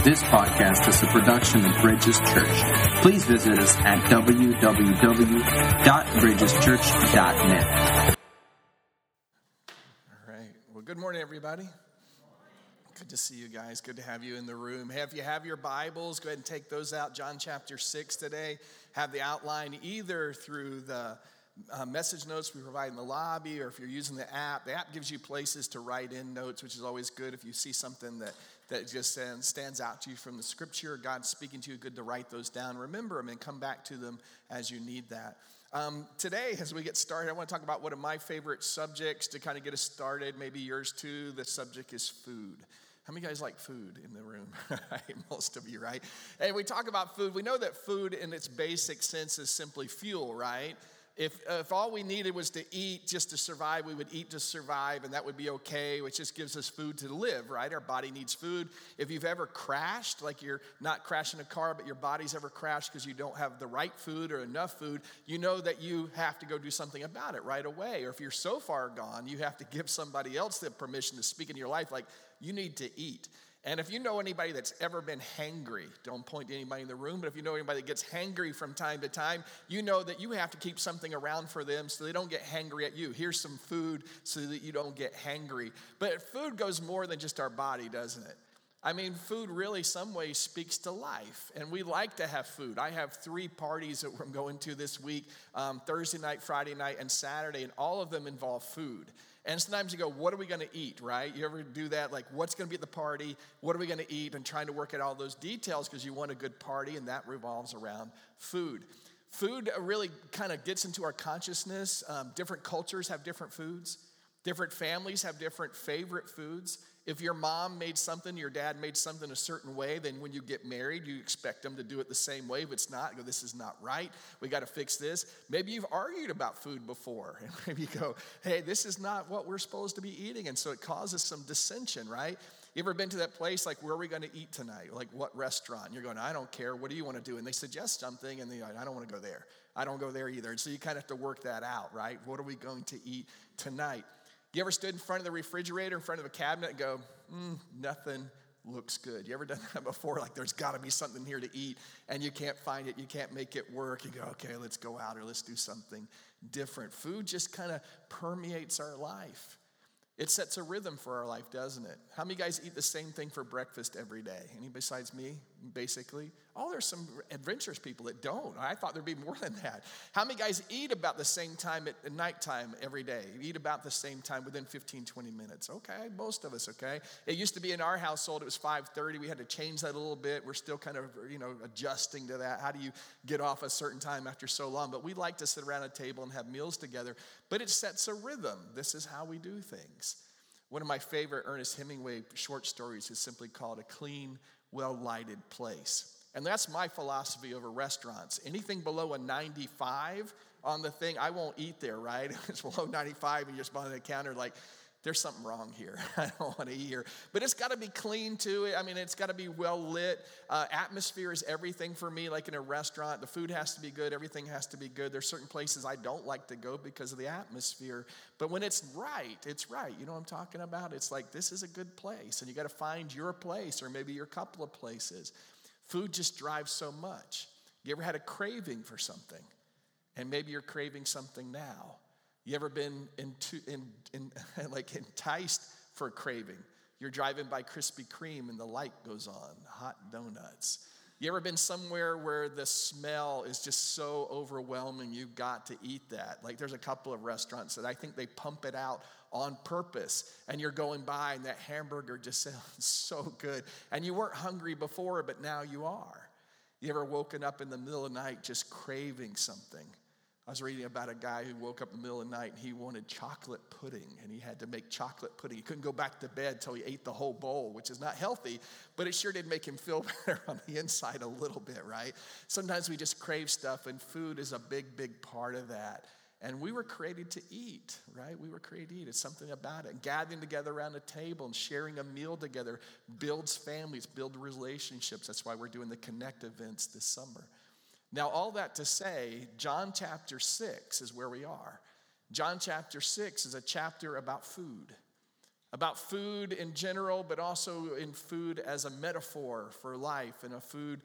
This podcast is a production of Bridges Church. Please visit us at www.bridgeschurch.net. All right. Well, good morning, everybody. Good to see you guys. Good to have you in the room. Hey, if you have your Bibles, go ahead and take those out. John chapter 6 today. Have the outline either through the message notes we provide in the lobby, or if you're using the app gives you places to write in notes, which is always good. If you see something that just stands out to you from the scripture, God's speaking to you, good to write those down. Remember them and come back to them as you need that. Today, as we get started, I want to talk about one of my favorite subjects to kind of get us started, maybe yours too. The subject is food. How many guys like food in the room? Most of you, right? Hey, we talk about food. We know that food in its basic sense is simply fuel, right? If all we needed was to eat just to survive, we would eat to survive, and that would be okay, which just gives us food to live, right? Our body needs food. If you've ever crashed, like you're not crashing a car, but your body's ever crashed because you don't have the right food or enough food, you know that you have to go do something about it right away. Or if you're so far gone, you have to give somebody else the permission to speak in your life, like, you need to eat. And if you know anybody that's ever been hangry, don't point to anybody in the room, but if you know anybody that gets hangry from time to time, you know that you have to keep something around for them so they don't get hangry at you. Here's some food so that you don't get hangry. But food goes more than just our body, doesn't it? I mean, food really some ways speaks to life, and we like to have food. I have 3 parties that I'm going to this week, Thursday night, Friday night, and Saturday, and all of them involve food. And sometimes you go, what are we going to eat, right? You ever do that? Like, what's going to be at the party? What are we going to eat? And trying to work out all those details because you want a good party, and that revolves around food. Food really kind of gets into our consciousness. Different cultures have different foods. Different families have different favorite foods. If your mom made something, your dad made something a certain way, then when you get married, you expect them to do it the same way. If it's not, you go, this is not right. We got to fix this. Maybe you've argued about food before. And maybe you go, hey, this is not what we're supposed to be eating. And so it causes some dissension, right? You ever been to that place, like, where are we going to eat tonight? Like, what restaurant? And you're going, I don't care. What do you want to do? And they suggest something, and they're like, I don't want to go there. I don't go there either. And so you kind of have to work that out, right? What are we going to eat tonight? You ever stood in front of the refrigerator, in front of a cabinet, and go, nothing looks good? You ever done that before? Like, there's got to be something here to eat, and you can't find it. You can't make it work. You go, okay, let's go out, or let's do something different. Food just kind of permeates our life. It sets a rhythm for our life, doesn't it? How many guys eat the same thing for breakfast every day? Any besides me, basically? Oh, there's some adventurous people that don't. I thought there'd be more than that. How many guys eat about the same time at nighttime every day? You eat about the same time within 15, 20 minutes. Okay, most of us, okay? It used to be in our household, it was 5:30. We had to change that a little bit. We're still kind of, adjusting to that. How do you get off a certain time after so long? But we like to sit around a table and have meals together. But it sets a rhythm. This is how we do things. One of my favorite Ernest Hemingway short stories is simply called A Clean, Well-Lighted Place. And that's my philosophy over restaurants. Anything below a 95 on the thing, I won't eat there, right? If it's below 95 and you're just behind the counter, like, there's something wrong here. I don't want to eat here. But it's got to be clean too. I mean, it's got to be well lit. Atmosphere is everything for me, like in a restaurant. The food has to be good. Everything has to be good. There's certain places I don't like to go because of the atmosphere. But when it's right, it's right. You know what I'm talking about? It's like, this is a good place. And you got to find your place, or maybe your couple of places. Food just drives so much. You ever had a craving for something? And maybe you're craving something now. You ever been enticed for a craving? You're driving by Krispy Kreme and the light goes on, hot donuts. You ever been somewhere where the smell is just so overwhelming you've got to eat that? Like, there's a couple of restaurants that I think they pump it out on purpose, and you're going by and that hamburger just sounds so good. And you weren't hungry before, but now you are. You ever woken up in the middle of the night just craving something? I was reading about a guy who woke up in the middle of the night and he wanted chocolate pudding, and he had to make chocolate pudding. He couldn't go back to bed till he ate the whole bowl, which is not healthy, but it sure did make him feel better on the inside a little bit, right? Sometimes we just crave stuff, and food is a big, big part of that. And we were created to eat, right? We were created to eat. It's something about it. Gathering together around a table and sharing a meal together builds families, builds relationships. That's why we're doing the Connect events this summer. Now, all that to say, John chapter 6 is where we are. John chapter 6 is a chapter about food. about food in general, but also in food as a metaphor for life, and a food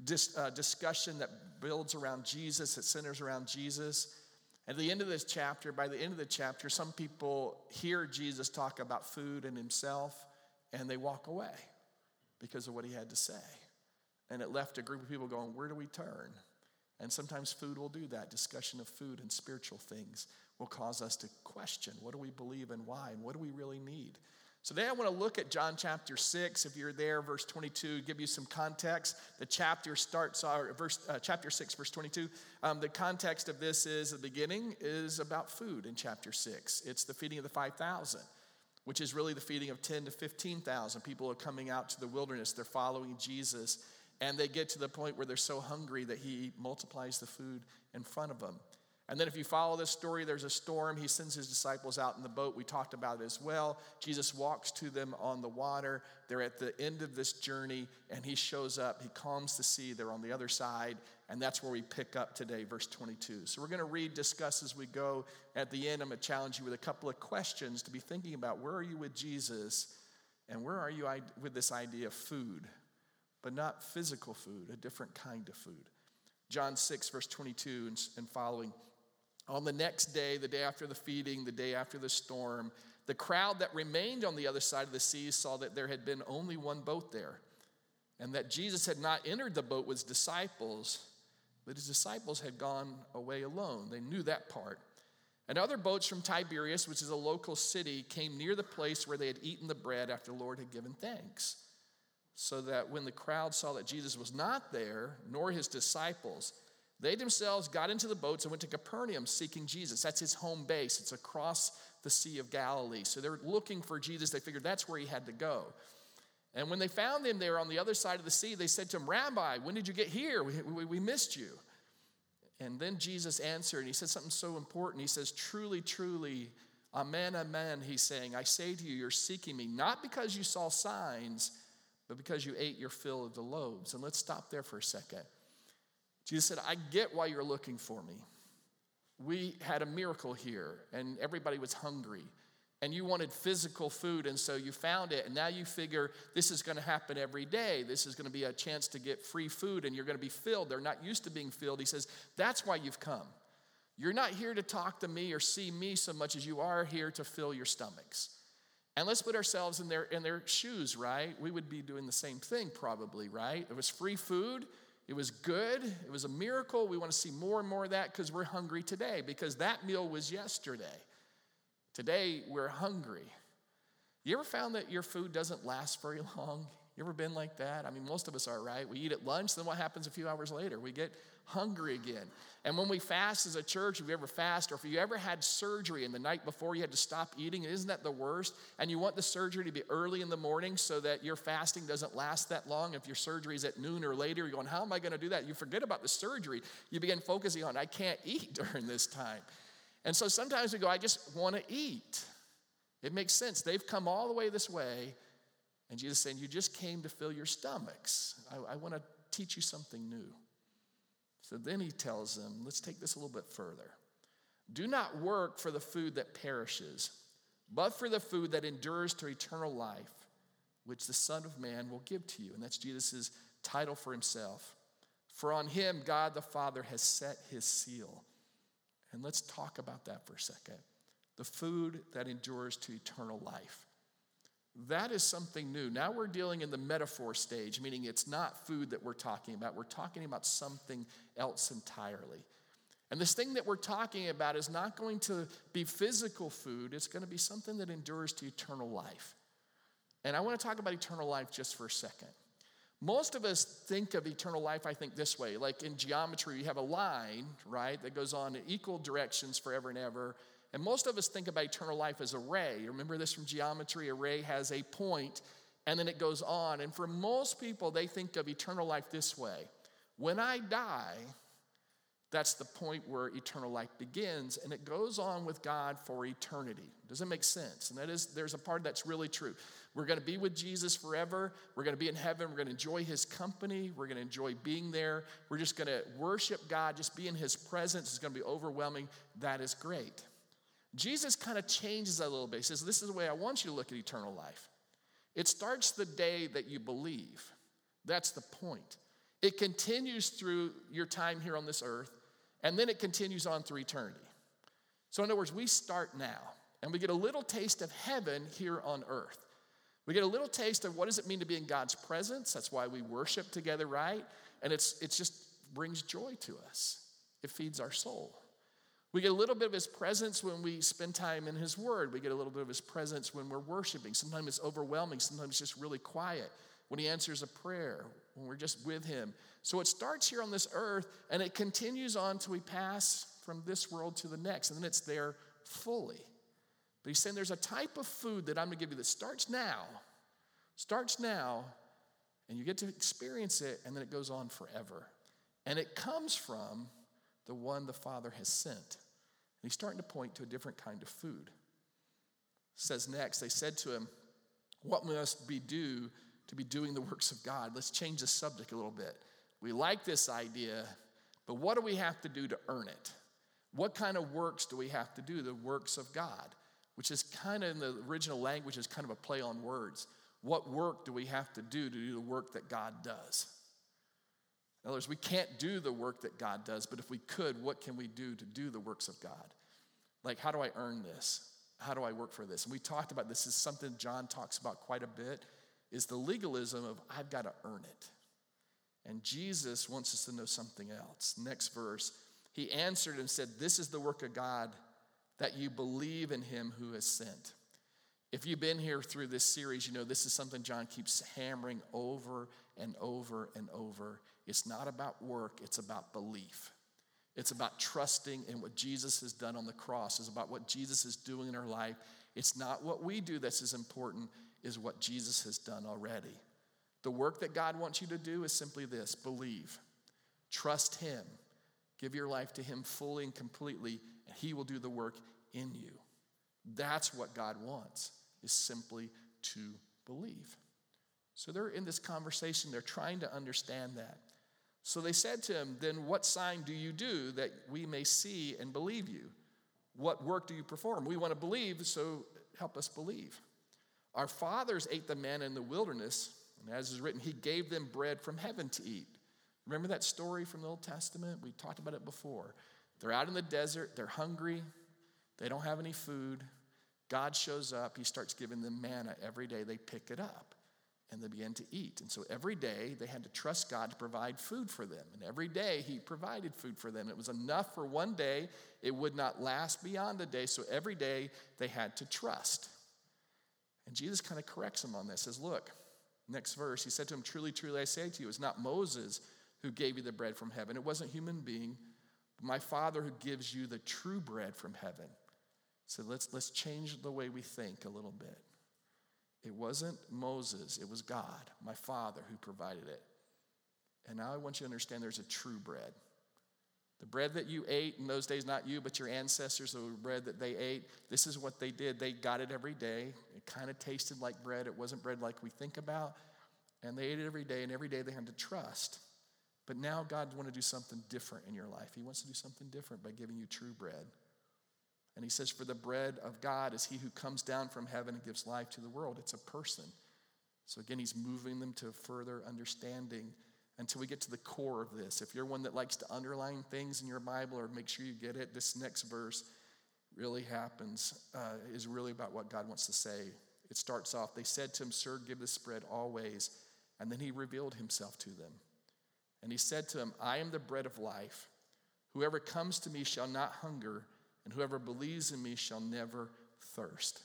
discussion that builds around Jesus, that centers around Jesus. At the end of this chapter, by the end of the chapter, some people hear Jesus talk about food and himself, and they walk away because of what he had to say. And it left a group of people going, where do we turn? And sometimes food will do that. Discussion of food and spiritual things will cause us to question, what do we believe and why, and what do we really need? So today I want to look at John chapter 6. If you're there, verse 22, give you some context. The chapter starts, chapter 6, verse 22. The context of this is, the beginning is about food in chapter 6. It's the feeding of the 5,000, which is really the feeding of 10 to 15,000. People are coming out to the wilderness. They're following Jesus. And they get to the point where they're so hungry that he multiplies the food in front of them. And then if you follow this story, there's a storm. He sends his disciples out in the boat. We talked about it as well. Jesus walks to them on the water. They're at the end of this journey, and he shows up. He calms the sea. They're on the other side, and that's where we pick up today, verse 22. So we're going to read, discuss as we go. At the end, I'm going to challenge you with a couple of questions to be thinking about. Where are you with Jesus, and where are you with this idea of food? But not physical food, a different kind of food. John 6, verse 22 and following. On the next day, the day after the feeding, the day after the storm, the crowd that remained on the other side of the sea saw that there had been only one boat there, and that Jesus had not entered the boat with his disciples, but his disciples had gone away alone. They knew that part. And other boats from Tiberias, which is a local city, came near the place where they had eaten the bread after the Lord had given thanks. So that when the crowd saw that Jesus was not there, nor his disciples, they themselves got into the boats and went to Capernaum seeking Jesus. That's his home base. It's across the Sea of Galilee. So they're looking for Jesus. They figured that's where he had to go. And when they found him there on the other side of the sea, they said to him, Rabbi, when did you get here? We missed you. And then Jesus answered, and he said something so important. He says, truly, truly, amen, amen, he's saying, I say to you, you're seeking me, not because you saw signs, but because you ate your fill of the loaves. And let's stop there for a second. Jesus said, I get why you're looking for me. We had a miracle here, and everybody was hungry. And you wanted physical food, and so you found it. And now you figure this is going to happen every day. This is going to be a chance to get free food, and you're going to be filled. They're not used to being filled. He says, that's why you've come. You're not here to talk to me or see me so much as you are here to fill your stomachs. And let's put ourselves in their shoes, right? We would be doing the same thing probably, right? It was free food. It was good. It was a miracle. We want to see more and more of that because we're hungry today, because that meal was yesterday. Today, we're hungry. You ever found that your food doesn't last very long? You ever been like that? I mean, most of us are, right? We eat at lunch, then what happens a few hours later? We get hungry again. And when we fast as a church, if you ever fast, or if you ever had surgery and the night before you had to stop eating, isn't that the worst? And you want the surgery to be early in the morning so that your fasting doesn't last that long. If your surgery is at noon or later, you're going, how am I going to do that? You forget about the surgery. You begin focusing on, I can't eat during this time. And so sometimes we go, I just want to eat. It makes sense. They've come all the way this way. And Jesus is saying, you just came to fill your stomachs. I want to teach you something new. So then he tells them, let's take this a little bit further. Do not work for the food that perishes, but for the food that endures to eternal life, which the Son of Man will give to you. And that's Jesus' title for himself. For on him, God the Father has set his seal. And let's talk about that for a second. The food that endures to eternal life. That is something new. Now we're dealing in the metaphor stage, meaning it's not food that we're talking about. We're talking about something else entirely. And this thing that we're talking about is not going to be physical food. It's going to be something that endures to eternal life. And I want to talk about eternal life just for a second. Most of us think of eternal life, I think, this way. Like in geometry, you have a line, right, that goes on in equal directions forever and ever. And most of us think about eternal life as a ray. You remember this from geometry? A ray has a point, and then it goes on. And for most people, they think of eternal life this way. When I die, that's the point where eternal life begins, and it goes on with God for eternity. Does it make sense? And there's a part that's really true. We're going to be with Jesus forever. We're going to be in heaven. We're going to enjoy his company. We're going to enjoy being there. We're just going to worship God, just be in his presence. It's going to be overwhelming. That is great. Jesus kind of changes that a little bit. He says, this is the way I want you to look at eternal life. It starts the day that you believe. That's the point. It continues through your time here on this earth, and then it continues on through eternity. So in other words, we start now, and we get a little taste of heaven here on earth. We get a little taste of what does it mean to be in God's presence. That's why we worship together, right? And it just brings joy to us. It feeds our soul. We get a little bit of his presence when we spend time in his word. We get a little bit of his presence when we're worshiping. Sometimes it's overwhelming. Sometimes it's just really quiet. When he answers a prayer, when we're just with him. So it starts here on this earth, and it continues on till we pass from this world to the next, and then it's there fully. But he's saying there's a type of food that I'm going to give you that starts now, and you get to experience it, and then it goes on forever. And it comes from the one the Father has sent. And he's starting to point to a different kind of food. It says next, they said to him, what must we do to be doing the works of God? Let's change the subject a little bit. We like this idea, but what do we have to do to earn it? What kind of works do we have to do? The works of God, which is kind of in the original language is kind of a play on words. What work do we have to do the work that God does? In other words, we can't do the work that God does, but if we could, what can we do to do the works of God? Like, how do I earn this? How do I work for this? And we talked about this is something John talks about quite a bit, is the legalism of I've got to earn it. And Jesus wants us to know something else. Next verse, he answered and said, this is the work of God, that you believe in him who has sent. If you've been here through this series, you know this is something John keeps hammering over and over and over. It's not about work, it's about belief. It's about trusting in what Jesus has done on the cross. It's about what Jesus is doing in our life. It's not what we do that's as important as what Jesus has done already. The work that God wants you to do is simply this: believe. Trust him. Give your life to him fully and completely, and he will do the work in you. That's what God wants, is simply to believe. So they're in this conversation. They're trying to understand that. So they said to him, then what sign do you do that we may see and believe you? What work do you perform? We want to believe, so help us believe. Our fathers ate the manna in the wilderness, and as is written, he gave them bread from heaven to eat. Remember that story from the Old Testament? We talked about it before. They're out in the desert. They're hungry. They don't have any food. God shows up. He starts giving them manna every day. They pick it up, and they begin to eat. And so every day, they had to trust God to provide food for them. And every day, he provided food for them. It was enough for one day. It would not last beyond the day. So every day, they had to trust. And Jesus kind of corrects them on this. Says, look, next verse, he said to him, truly, truly, I say to you, it's not Moses who gave you the bread from heaven. It wasn't a human being, but my Father who gives you the true bread from heaven. So let's change the way we think a little bit. It wasn't Moses, it was God, my Father, who provided it. And now I want you to understand there's a true bread. The bread that you ate in those days, not you, but your ancestors, the bread that they ate, this is what they did. They got it every day. It kind of tasted like bread. It wasn't bread like we think about. And they ate it every day, and every day they had to trust. But now God wants to do something different in your life. He wants to do something different by giving you true bread. And he says, for the bread of God is he who comes down from heaven and gives life to the world. It's a person. So again, he's moving them to further understanding until we get to the core of this. If you're one that likes to underline things in your Bible or make sure you get it, this next verse really is really about what God wants to say. It starts off, they said to him, sir, give this bread always. And then he revealed himself to them. And he said to him, I am the bread of life. Whoever comes to me shall not hunger, and whoever believes in me shall never thirst.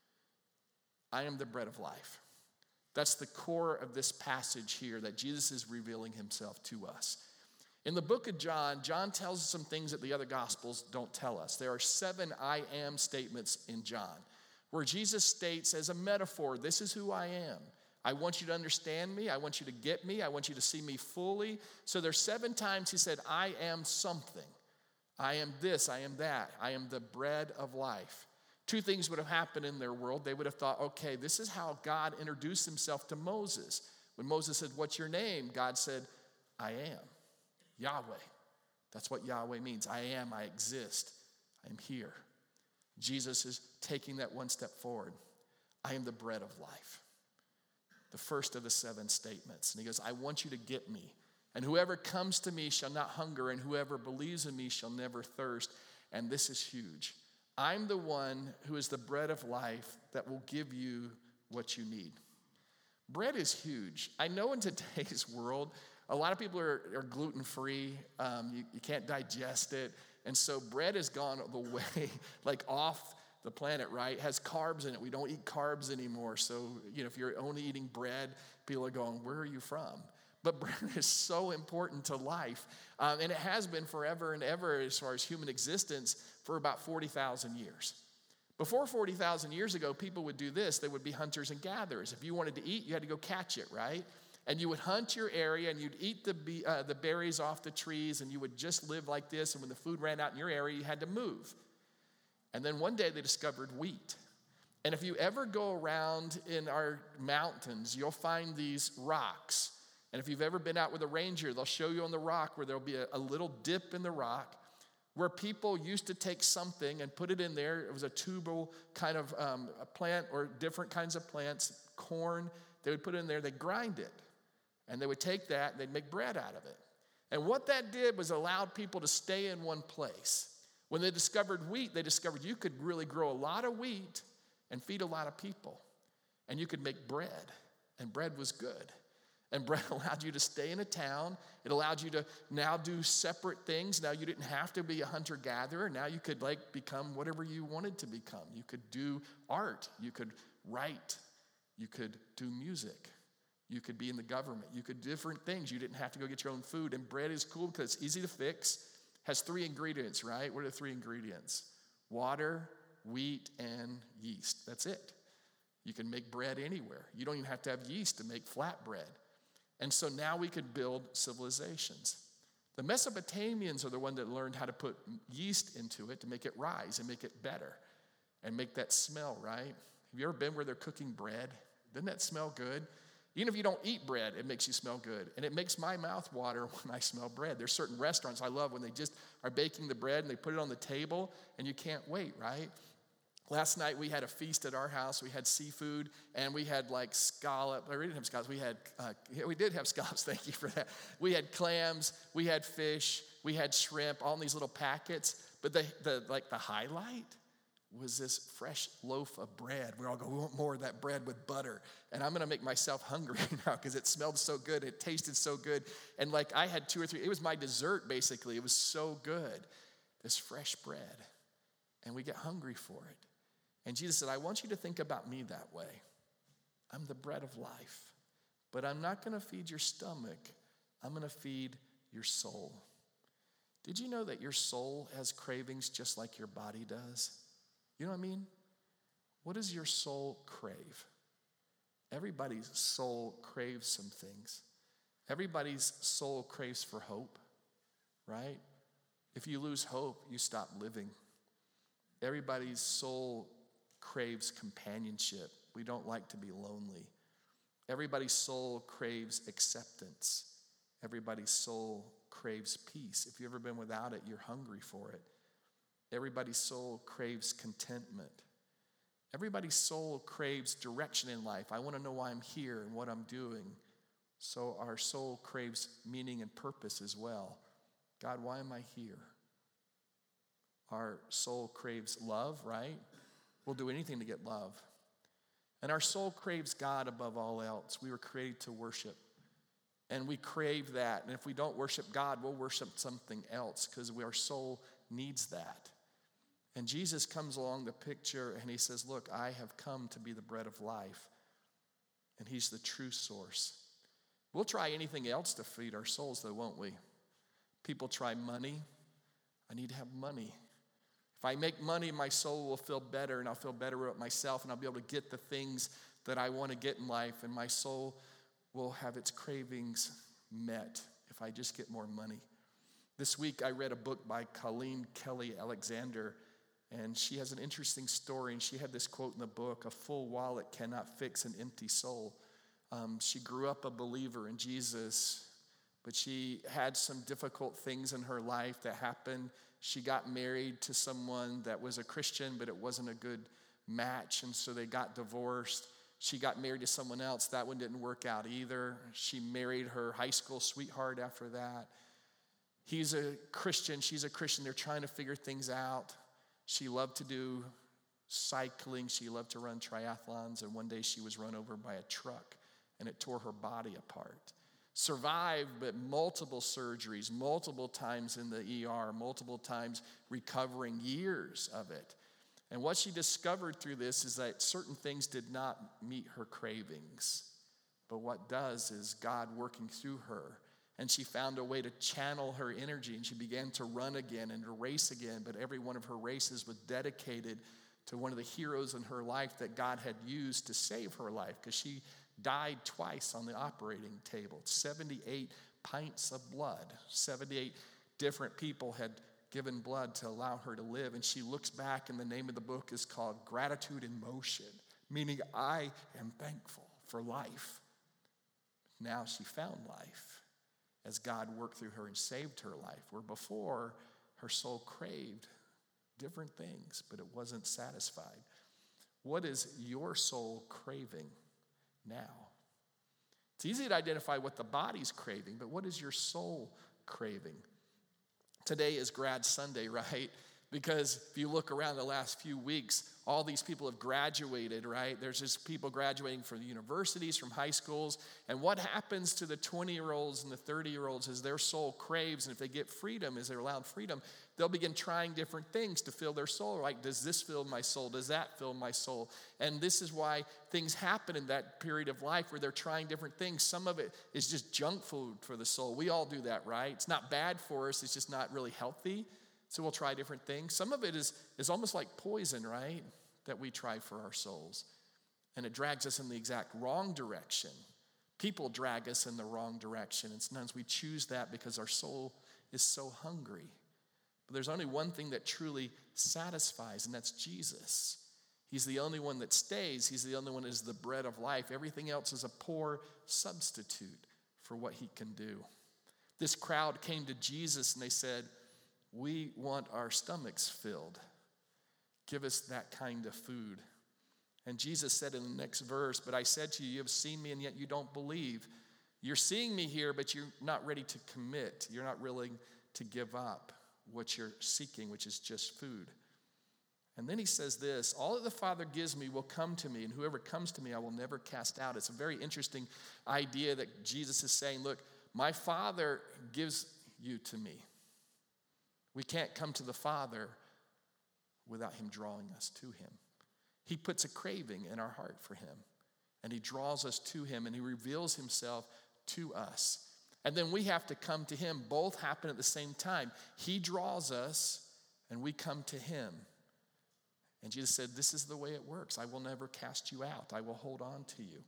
I am the bread of life. That's the core of this passage here, that Jesus is revealing himself to us. In the book of John, John tells us some things that the other gospels don't tell us. There are 7 I am statements in John, where Jesus states as a metaphor, this is who I am. I want you to understand me. I want you to get me. I want you to see me fully. So there's 7 times he said, I am something. I am this, I am that. I am the bread of life. 2 things would have happened in their world. They would have thought, okay, this is how God introduced himself to Moses. When Moses said, what's your name? God said, I am Yahweh. That's what Yahweh means. I am, I exist, I'm here. Jesus is taking that one step forward. I am the bread of life. The first of the 7 statements. And he goes, I want you to get me. And whoever comes to me shall not hunger, and whoever believes in me shall never thirst. And this is huge. I'm the one who is the bread of life that will give you what you need. Bread is huge. I know in today's world, a lot of people are gluten-free. You can't digest it. And so bread has gone the way, like off the planet, right? It has carbs in it. We don't eat carbs anymore. So, if you're only eating bread, people are going, where are you from? But bread is so important to life. And it has been forever and ever as far as human existence for about 40,000 years. Before 40,000 years ago, people would do this. They would be hunters and gatherers. If you wanted to eat, you had to go catch it, right? And you would hunt your area, and you'd eat the berries off the trees, and you would just live like this. And when the food ran out in your area, you had to move. And then one day they discovered wheat. And if you ever go around in our mountains, you'll find these rocks. And if you've ever been out with a ranger, they'll show you on the rock where there'll be a little dip in the rock where people used to take something and put it in there. It was a tubal kind of a plant or different kinds of plants, corn. They would put it in there, they'd grind it. And they would take that and they'd make bread out of it. And what that did was allowed people to stay in one place. When they discovered wheat, they discovered you could really grow a lot of wheat and feed a lot of people. And you could make bread. And bread was good. And bread allowed you to stay in a town. It allowed you to now do separate things. Now you didn't have to be a hunter-gatherer. Now you could become whatever you wanted to become. You could do art. You could write. You could do music. You could be in the government. You could do different things. You didn't have to go get your own food. And bread is cool because it's easy to fix. Has 3 ingredients, right? What are the 3 ingredients? Water, wheat, and yeast. That's it. You can make bread anywhere. You don't even have to have yeast to make flatbread. And so now we could build civilizations. The Mesopotamians are the one that learned how to put yeast into it to make it rise and make it better and make that smell, right? Have you ever been where they're cooking bread? Doesn't that smell good? Even if you don't eat bread, it makes you smell good. And it makes my mouth water when I smell bread. There's certain restaurants I love when they just are baking the bread and they put it on the table and you can't wait, right? Last night we had a feast at our house. We had seafood and we had scallop. We didn't have scallops. We did have scallops. Thank you for that. We had clams. We had fish. We had shrimp. All in these little packets. But the highlight was this fresh loaf of bread. We all go, we want more of that bread with butter. And I'm going to make myself hungry now because it smelled so good. It tasted so good. And I had 2 or 3. It was my dessert, basically. It was so good, this fresh bread. And we get hungry for it. And Jesus said, I want you to think about me that way. I'm the bread of life. But I'm not going to feed your stomach. I'm going to feed your soul. Did you know that your soul has cravings just like your body does? You know what I mean? What does your soul crave? Everybody's soul craves some things. Everybody's soul craves for hope, right? If you lose hope, you stop living. Everybody's soul craves companionship. We don't like to be lonely. Everybody's soul craves acceptance. Everybody's soul craves peace. If you've ever been without it, you're hungry for it. Everybody's soul craves contentment. Everybody's soul craves direction in life. I want to know why I'm here and what I'm doing. So our soul craves meaning and purpose as well. God, why am I here? Our soul craves love, right? We'll do anything to get love. And our soul craves God above all else. We were created to worship. And we crave that. And if we don't worship God, we'll worship something else because our soul needs that. And Jesus comes along the picture and he says, look, I have come to be the bread of life. And he's the true source. We'll try anything else to feed our souls though, won't we? People try money. I need to have money. If I make money, my soul will feel better and I'll feel better about myself and I'll be able to get the things that I want to get in life and my soul will have its cravings met if I just get more money. This week I read a book by Colleen Kelly Alexander and she has an interesting story and she had this quote in the book, a full wallet cannot fix an empty soul. She grew up a believer in Jesus, but she had some difficult things in her life that happened she got married to someone that was a Christian, but it wasn't a good match, and so they got divorced. She got married to someone else. That one didn't work out either. She married her high school sweetheart after that. He's a Christian. She's a Christian. They're trying to figure things out. She loved to do cycling. She loved to run triathlons, and one day she was run over by a truck, and it tore her body apart. Survived, but multiple surgeries, multiple times in the ER, multiple times recovering, years of it. And what she discovered through this is that certain things did not meet her cravings. But what does is God working through her. And she found a way to channel her energy, and she began to run again and to race again. But every one of her races was dedicated to one of the heroes in her life that God had used to save her life, because she died twice on the operating table. 78 pints of blood. 78 different people had given blood to allow her to live. And she looks back, and the name of the book is called Gratitude in Motion, meaning I am thankful for life. Now she found life as God worked through her and saved her life, where before her soul craved different things, but it wasn't satisfied. What is your soul craving now? It's easy to identify what the body's craving, but what is your soul craving? Today is Grad Sunday, right? Because if you look around the last few weeks, all these people have graduated, right? There's just people graduating from the universities, from high schools. And what happens to the 20-year-olds and the 30-year-olds is their soul craves. And if they get freedom, as they're allowed freedom, they'll begin trying different things to fill their soul. Like, does this fill my soul? Does that fill my soul? And this is why things happen in that period of life where they're trying different things. Some of it is just junk food for the soul. We all do that, right? It's not bad for us. It's just not really healthy. So we'll try different things. Some of it is almost like poison, right? That we try for our souls. And it drags us in the exact wrong direction. People drag us in the wrong direction. And sometimes we choose that because our soul is so hungry. But there's only one thing that truly satisfies, and that's Jesus. He's the only one that stays. He's the only one that is the bread of life. Everything else is a poor substitute for what he can do. This crowd came to Jesus and they said, "We want our stomachs filled. Give us that kind of food." And Jesus said in the next verse, "But I said to you, you have seen me and yet you don't believe. You're seeing me here, but you're not ready to commit. You're not willing to give up what you're seeking, which is just food." And then he says this, "All that the Father gives me will come to me, and whoever comes to me I will never cast out." It's a very interesting idea that Jesus is saying, look, my Father gives you to me. We can't come to the Father without him drawing us to him. He puts a craving in our heart for him, and he draws us to him, and he reveals himself to us. And then we have to come to him. Both happen at the same time. He draws us, and we come to him. And Jesus said, this is the way it works. I will never cast you out. I will hold on to you.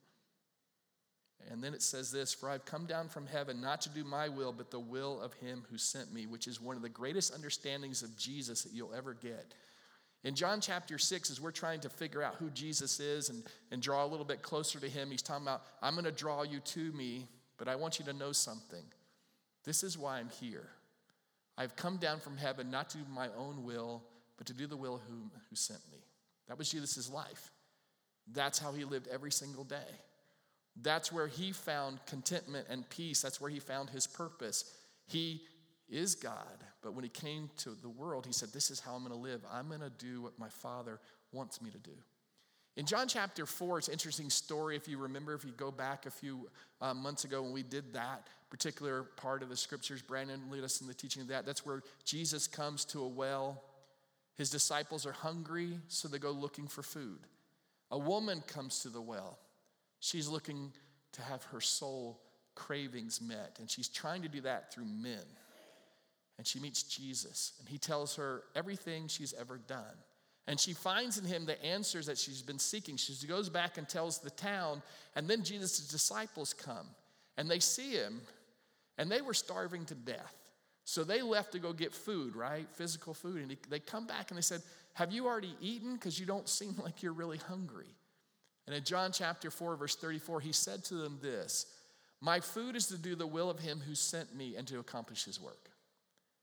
And then it says this, "For I've come down from heaven not to do my will, but the will of him who sent me," which is one of the greatest understandings of Jesus that you'll ever get. In John chapter 6, as we're trying to figure out who Jesus is and draw a little bit closer to him, he's talking about, I'm going to draw you to me, but I want you to know something. This is why I'm here. I've come down from heaven not to do my own will, but to do the will of whom who sent me. That was Jesus' life. That's how he lived every single day. That's where he found contentment and peace. That's where he found his purpose. He is God, but when he came to the world, he said, this is how I'm going to live. I'm going to do what my Father wants me to do. In John chapter 4, it's an interesting story. If you remember, if you go back a few months ago when we did that particular part of the scriptures, Brandon led us in the teaching of that. That's where Jesus comes to a well. His disciples are hungry, so they go looking for food. A woman comes to the well. She's looking to have her soul cravings met, and she's trying to do that through men. And she meets Jesus, and he tells her everything she's ever done. And she finds in him the answers that she's been seeking. She goes back and tells the town, and then Jesus' disciples come, and they see him, and they were starving to death. So they left to go get food, right? Physical food. And they come back and they said, have you already eaten? Because you don't seem like you're really hungry. And in John chapter 4, verse 34, he said to them this, my food is to do the will of him who sent me and to accomplish his work.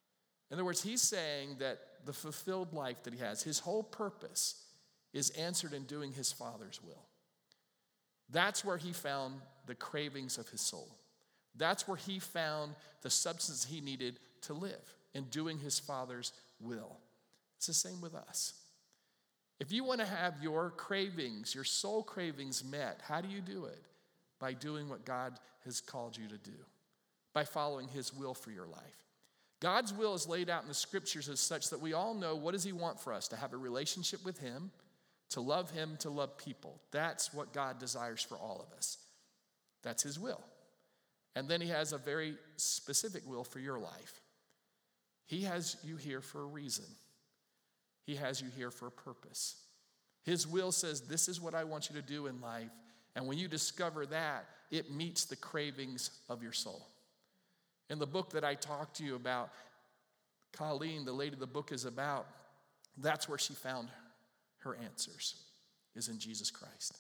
In other words, he's saying that the fulfilled life that he has, his whole purpose is answered in doing his Father's will. That's where he found the cravings of his soul. That's where he found the substance he needed to live, in doing his Father's will. It's the same with us. If you want to have your cravings, your soul cravings met, how do you do it? By doing what God has called you to do, by following his will for your life. God's will is laid out in the scriptures as such that we all know what does he want for us? To have a relationship with him, to love him, to love people. That's what God desires for all of us. That's his will. And then he has a very specific will for your life. He has you here for a reason. He has you here for a purpose. His will says, this is what I want you to do in life. And when you discover that, it meets the cravings of your soul. In the book that I talked to you about, Colleen, the lady the book is about, that's where she found her answers, is in Jesus Christ.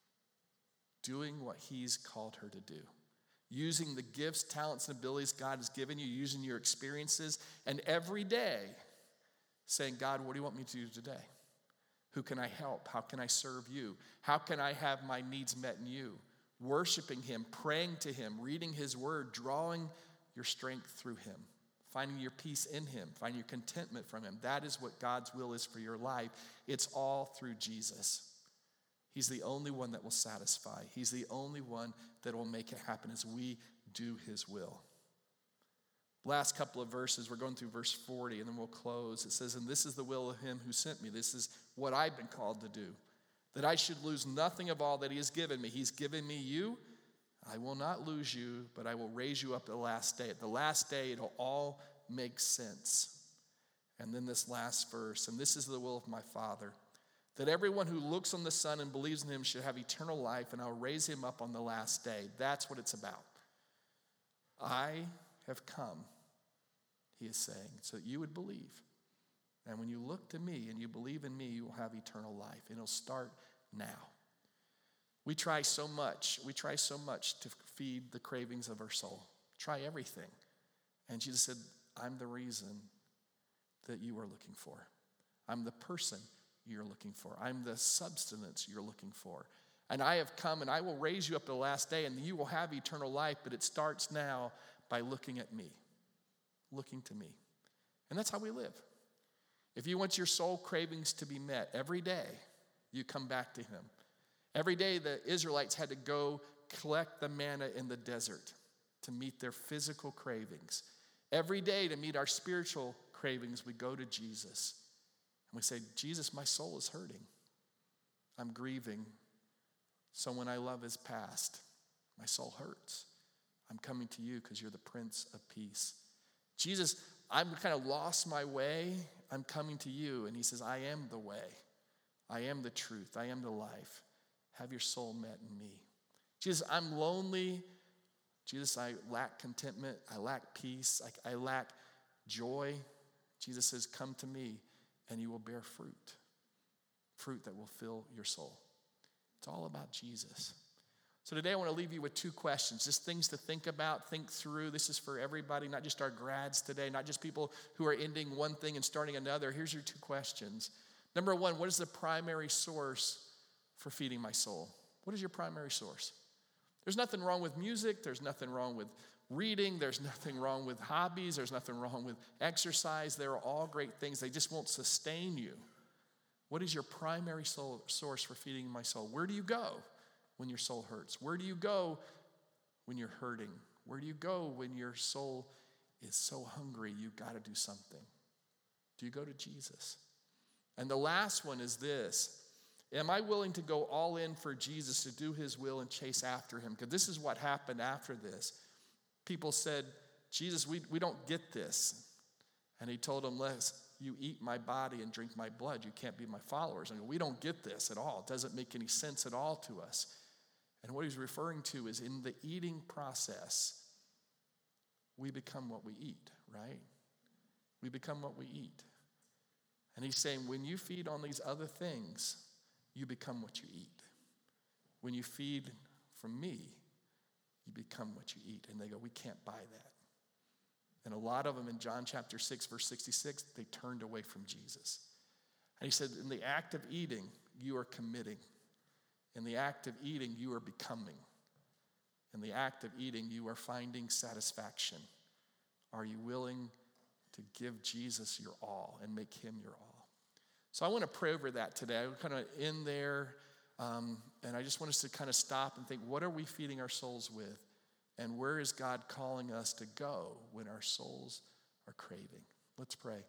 Doing what he's called her to do. Using the gifts, talents, and abilities God has given you, using your experiences, and every day saying, God, what do you want me to do today? Who can I help? How can I serve you? How can I have my needs met in you? Worshiping him, praying to him, reading his word, drawing your strength through him, finding your peace in him, finding your contentment from him. That is what God's will is for your life. It's all through Jesus. He's the only one that will satisfy. He's the only one that will make it happen as we do his will. Last couple of verses, we're going through verse 40 and then we'll close. It says, and this is the will of him who sent me. This is what I've been called to do, that I should lose nothing of all that he has given me. He's given me you. I will not lose you, but I will raise you up at the last day. At the last day, it'll all make sense. And then this last verse, and this is the will of my Father, that everyone who looks on the Son and believes in him should have eternal life, and I'll raise him up on the last day. That's what it's about. I have come, he is saying, so that you would believe. And when you look to me and you believe in me, you will have eternal life. And it'll start now. We try so much to feed the cravings of our soul. Try everything. And Jesus said, I'm the reason that you are looking for. I'm the person you're looking for. I'm the substance you're looking for. And I have come and I will raise you up the last day and you will have eternal life, but it starts now by looking at me, looking to me. And that's how we live. If you want your soul cravings to be met, every day you come back to him. Every day the Israelites had to go collect the manna in the desert to meet their physical cravings. Every day to meet our spiritual cravings, we go to Jesus. And we say, Jesus, my soul is hurting. I'm grieving. Someone I love has passed. My soul hurts. I'm coming to you because you're the Prince of Peace. Jesus, I'm kind of lost my way. I'm coming to you. And he says, I am the way. I am the truth. I am the life. Have your soul met in me. Jesus, I'm lonely. Jesus, I lack contentment. I lack peace. I lack joy. Jesus says, come to me and you will bear fruit. Fruit that will fill your soul. It's all about Jesus. So today I want to leave you with two questions, just things to think about, think through. This is for everybody, not just our grads today, not just people who are ending one thing and starting another. Here's your two questions. Number one, what is the primary source for feeding my soul? What is your primary source? There's nothing wrong with music. There's nothing wrong with reading. There's nothing wrong with hobbies. There's nothing wrong with exercise. They're all great things. They just won't sustain you. What is your primary source for feeding my soul? Where do you go when your soul hurts? Where do you go when you're hurting? Where do you go when your soul is so hungry you've got to do something? Do you go to Jesus? And the last one is this. Am I willing to go all in for Jesus to do his will and chase after him? Because this is what happened after this. People said, Jesus, we don't get this. And he told them, unless you eat my body and drink my blood, you can't be my followers. And we don't get this at all. It doesn't make any sense at all to us. And what he's referring to is in the eating process, we become what we eat, right? We become what we eat. And he's saying, when you feed on these other things, you become what you eat. When you feed from me, you become what you eat. And they go, we can't buy that. And a lot of them in John chapter 6, verse 66, they turned away from Jesus. And he said, in the act of eating, you are committing. In the act of eating, you are becoming. In the act of eating, you are finding satisfaction. Are you willing to give Jesus your all and make him your all? So I want to pray over that today. I'm kind of in there, and I just want us to kind of stop and think, what are we feeding our souls with? And where is God calling us to go when our souls are craving? Let's pray.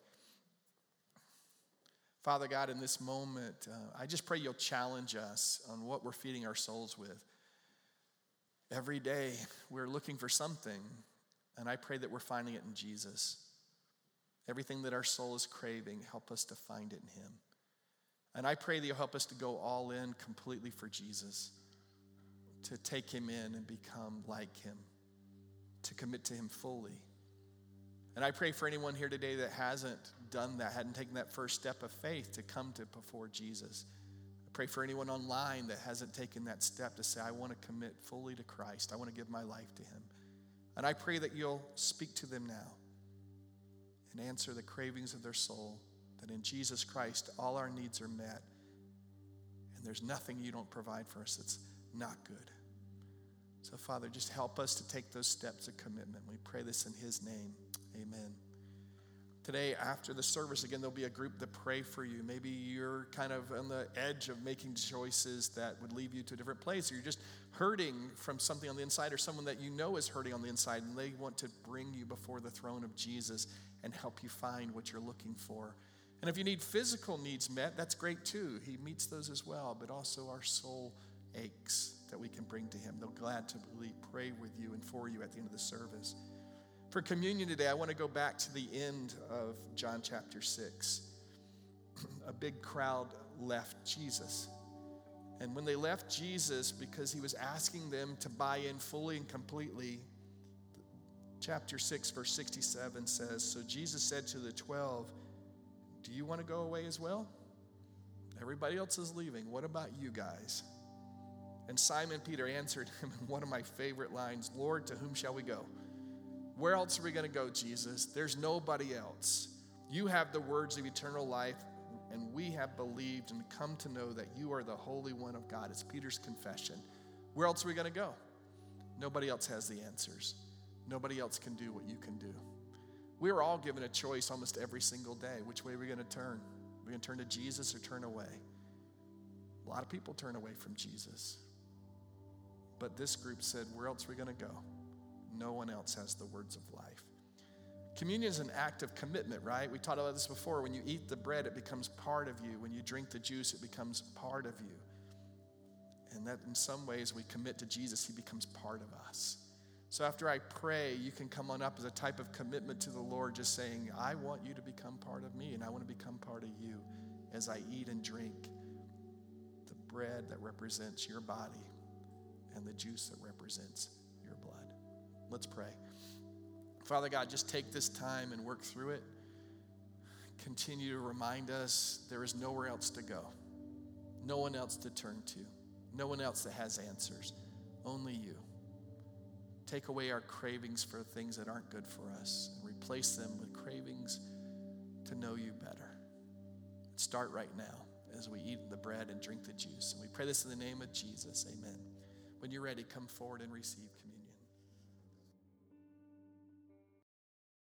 Father God, in this moment, I just pray you'll challenge us on what we're feeding our souls with. Every day, we're looking for something, and I pray that we're finding it in Jesus. Everything that our soul is craving, help us to find it in him. And I pray that you'll help us to go all in completely for Jesus, to take him in and become like him, to commit to him fully. And I pray for anyone here today that hasn't done that, hadn't taken that first step of faith to come to before Jesus. I pray for anyone online that hasn't taken that step to say, I want to commit fully to Christ. I want to give my life to him. And I pray that you'll speak to them now and answer the cravings of their soul, that in Jesus Christ, all our needs are met. And there's nothing you don't provide for us that's not good. So, Father, just help us to take those steps of commitment. We pray this in his name. Amen. Today, after the service, again, there'll be a group that pray for you. Maybe you're kind of on the edge of making choices that would lead you to a different place, or you're just hurting from something on the inside, or someone that you know is hurting on the inside, and they want to bring you before the throne of Jesus and help you find what you're looking for. And if you need physical needs met, that's great too. He meets those as well, but also our soul aches that we can bring to him. They'll gladly pray with you and for you at the end of the service. For communion today, I want to go back to the end of John chapter 6. A big crowd left Jesus. And when they left Jesus, because he was asking them to buy in fully and completely, chapter 6, verse 67 says, so Jesus said to the 12, do you want to go away as well? Everybody else is leaving. What about you guys? And Simon Peter answered him in one of my favorite lines, Lord, to whom shall we go? Where else are we going to go, Jesus? There's nobody else. You have the words of eternal life, and we have believed and come to know that you are the Holy One of God. It's Peter's confession. Where else are we going to go? Nobody else has the answers. Nobody else can do what you can do. We are all given a choice almost every single day. Which way are we going to turn? Are we going to turn to Jesus or turn away? A lot of people turn away from Jesus. But this group said, where else are we going to go? No one else has the words of life. Communion is an act of commitment, right? We talked about this before. When you eat the bread, it becomes part of you. When you drink the juice, it becomes part of you. And that in some ways we commit to Jesus, he becomes part of us. So after I pray, you can come on up as a type of commitment to the Lord, just saying, I want you to become part of me, and I want to become part of you as I eat and drink the bread that represents your body and the juice that represents your blood. Let's pray. Father God, just take this time and work through it. Continue to remind us there is nowhere else to go. No one else to turn to. No one else that has answers. Only you. Take away our cravings for things that aren't good for us and replace them with cravings to know you better. Start right now as we eat the bread and drink the juice. And we pray this in the name of Jesus. Amen. When you're ready, come forward and receive communion.